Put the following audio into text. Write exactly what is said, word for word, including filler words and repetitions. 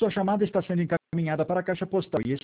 Sua chamada está sendo encaminhada para a caixa postal e